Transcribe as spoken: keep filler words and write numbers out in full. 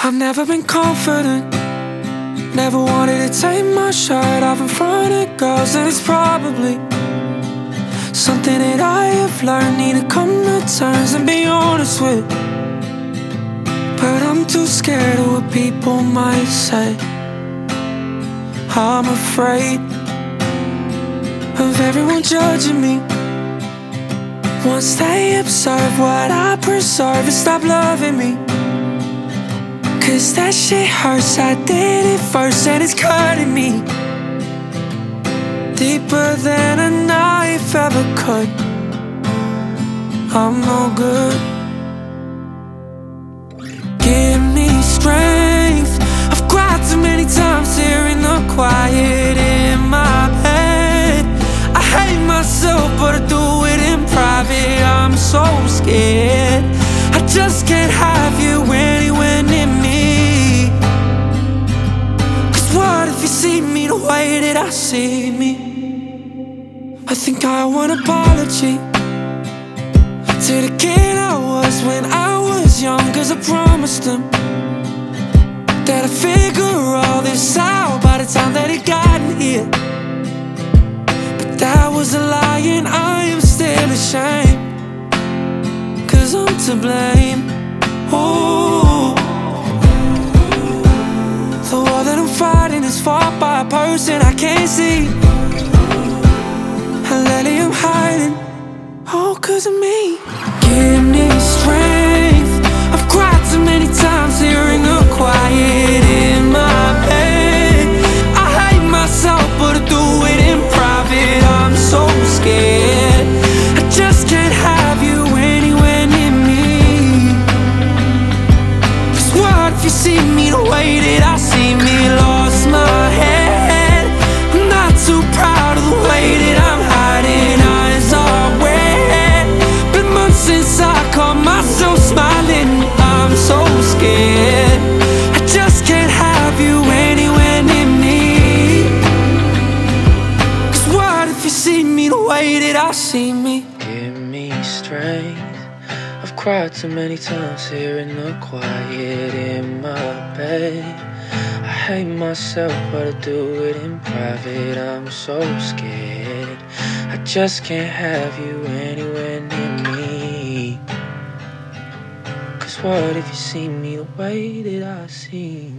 I've never been confident, never wanted to take my shirt off in front of girls. And it's probably something that I have learned, need to come to terms and be honest with. But I'm too scared of what people might say. I'm afraid of everyone judging me once they observe what I preserve and stop loving me. Cause that shit hurts, I did it first and it's cutting me deeper than a knife ever could. I'm no good. Give me strength, I've cried too many times here in the quiet in my bed. I hate myself but I do it in private. I'm so scared, I just can't have you anywhere near me. Cause what if you see me the way that I see me? I think I want an apology to the kid I was when I was young. Cause I promised him that I'd figure all this out by the time that he got in here. But that was a lie and I am still ashamed. Cause I'm to blame. Ooh. The war that I'm fighting is fought by a person I can't see. And lately I'm hiding, all cause of me. Give me strength, I've cried too many times here in the quiet in my bed. I hate myself but I do it in private. I'm so scared, I just can't have you anywhere near me. Cause what if you see me the way that I see me? Lost my head, I'm not too proud of the way that I'm hiding. Eyes are wet, been months since I caught myself smiling. I'm so scared, I just can't have you anywhere near me. Cause what if you see me the way that I see me? Give me strength, I've cried too many times here in the quiet in my bed. I hate myself but I do it in private. I'm so scared, I just can't have you anywhere near me. Cause what if you see me the way that I see